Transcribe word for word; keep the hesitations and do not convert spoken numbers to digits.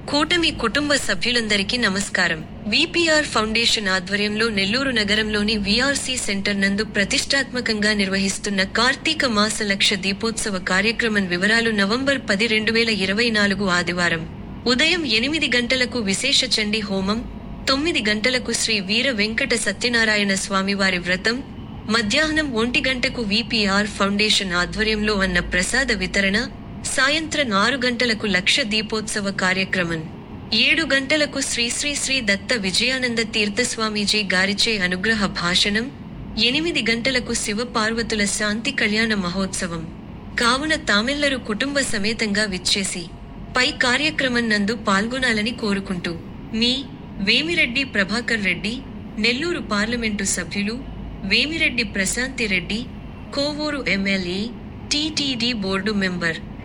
కూటమి కుటుంబ సభ్యులందరికీ నమస్కారం. విపిఆర్ ఫౌండేషన్ ఆధ్వర్యంలో నెల్లూరు నగరంలోని విఆర్సి సెంటర్ నందు ప్రతిష్టాత్మకంగా నిర్వహిస్తున్న కార్తీక మాస లక్ష దీపోత్సవ కార్యక్రమం వివరాలు నవంబర్ పది రెండు వేల ఇరవై నాలుగు ఆదివారం ఉదయం ఎనిమిది గంటలకు విశేష చండీ హోమం, తొమ్మిది గంటలకు శ్రీ వీర వెంకట సత్యనారాయణ స్వామివారి వ్రతం, మధ్యాహ్నం ఒంటి గంటకు విపిఆర్ ఫౌండేషన్ ఆధ్వర్యంలో అన్న ప్రసాద వితరణ, సాయంత్రం ఆరు గంటలకు లక్ష దీపోత్సవ కార్యక్రమం, ఏడు గంటలకు శ్రీ శ్రీ శ్రీ దత్త విజయానంద తీర్థస్వామీజీ గారిచే అనుగ్రహ భాషణం, ఎనిమిది గంటలకు శివ పార్వతుల శాంతి కళ్యాణ మహోత్సవం. కావున తామెల్లరూ కుటుంబ సమేతంగా విచ్చేసి పై కార్యక్రమం నందు పాల్గొనాలని కోరుకుంటూ మీ వేమిరెడ్డి ప్రభాకర్ రెడ్డి, నెల్లూరు పార్లమెంటు సభ్యులు, Vemireddy Prashanthi Reddy, Kovur MLA, TTD board member.